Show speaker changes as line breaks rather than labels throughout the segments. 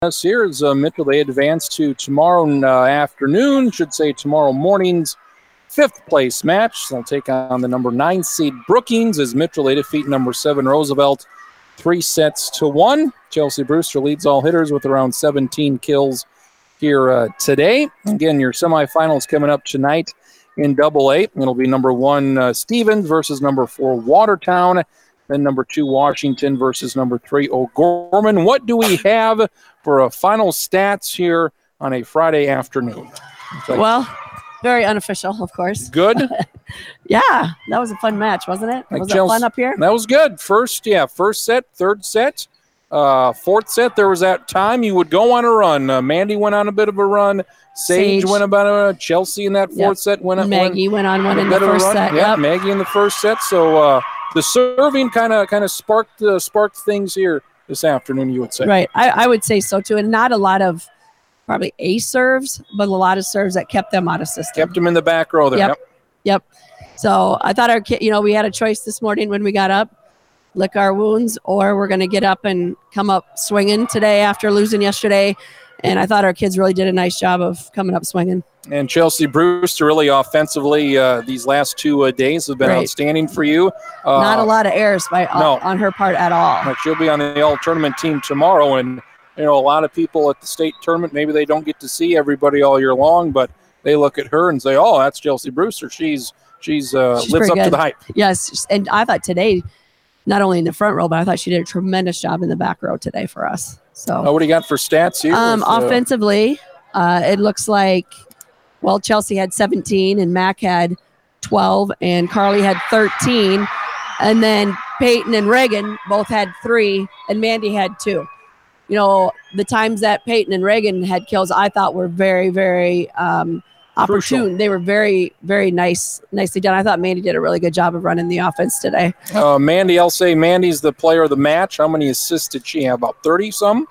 us here is Mitchell. They advance to tomorrow afternoon, should say tomorrow morning's fifth place match. They'll take on the number 9 seed Brookings as Mitchell. They defeat number 7 Roosevelt 3-1. Chelsea Brewster leads all hitters with around 17 kills here today. Again, your semifinals coming up tonight in AA. It'll be number 1 Stevens versus number 4 Watertown. Then number 2 Washington versus number 3 O'Gorman. What do we have for final stats here on a Friday afternoon?
Well, very unofficial, of course.
Good?
Yeah, that was a fun match, wasn't it? Was it fun up here?
That was good. First set, third set, fourth set, there was that time you would go on a run. Mandy went on a bit of a run. Sage went about a Chelsea in that fourth set.
Maggie went on one in the first set.
Yeah, Maggie in the first set. So the serving kind of sparked things here this afternoon, you would say.
Right. I would say so, too. And not a lot of probably ace serves, but a lot of serves that kept them out of system.
Kept them in the back row there.
Yep. So I thought our kid, we had a choice this morning when we got up, lick our wounds, or we're going to get up and come up swinging today after losing yesterday. And I thought our kids really did a nice job of coming up swinging. And
Chelsea Brewster really offensively these last 2 days have been outstanding for you.
Not a lot of errors on her part at all.
But she'll be on the all-tournament team tomorrow. And, a lot of people at the state tournament, maybe they don't get to see everybody all year long, but they look at her and say, oh, that's Chelsea Brewster. She's lives up to the hype.
Yes, and I thought today, not only in the front row, but I thought she did a tremendous job in the back row today for us. So,
what do you got for stats here?
Offensively, it looks like, Chelsea had 17 and Mac had 12 and Carly had 13. And then Peyton and Reagan both had 3 and Mandy had 2. The times that Peyton and Reagan had kills, I thought were very, very opportune. They were very, very nicely done. I thought Mandy did a really good job of running the offense today.
Mandy, I'll say Mandy's the player of the match. How many assists did she have? About 30-some?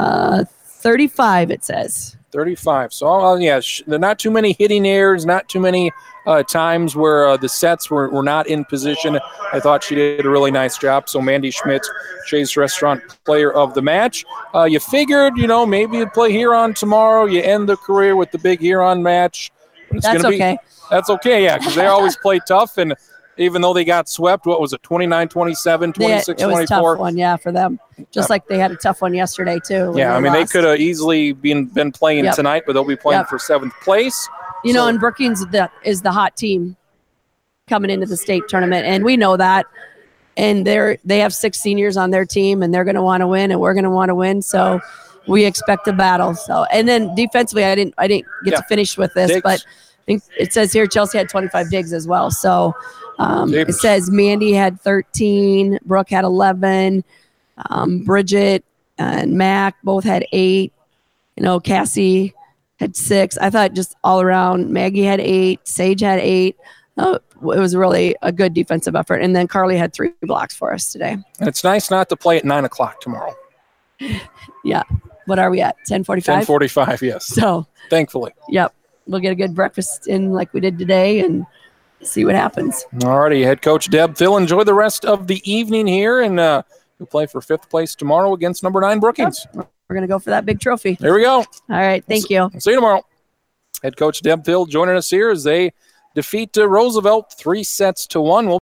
35, it says.
35. So, there are not too many hitting errors, not too many times where the sets were not in position. I thought she did a really nice job. So, Mandy Schmidt, Chase Restaurant Player of the Match. You figured, maybe you'd play Huron tomorrow. You end the career with the big Huron match.
That's okay.
That's okay, yeah, because they always play tough. And even though they got swept, what was it, 29-27, 26-24?
It was a tough one, yeah, for them. Just like they had a tough one yesterday, too.
Yeah, they could have easily been playing tonight, but they'll be playing for 7th place.
And Brookings is the hot team coming into the state tournament, and we know that. And they have 6 seniors on their team, and they're going to want to win, and we're going to want to win. So we expect a battle. So, and then defensively, I didn't get to finish with this, but I think it says here Chelsea had 25 digs as well. So it says Mandy had 13, Brooke had 11, Bridget and Mac both had 8. Cassie had 6. I thought just all around, Maggie had 8, Sage had 8. It was really a good defensive effort. And then Carly had 3 blocks for us today.
And it's nice not to play at 9 o'clock tomorrow.
Yeah. What are we at? 10:45?
10:45, yes.
So
thankfully.
Yep. We'll get a good breakfast in like we did today and see what happens.
All righty. Head coach Deb Phil, enjoy the rest of the evening here. And you'll play for 5th place tomorrow against number 9 Brookings.
Yep. We're going to go for that big trophy.
There we go.
All right. Thank you.
See you tomorrow. Head coach Deb Phil joining us here as they defeat Roosevelt 3-1.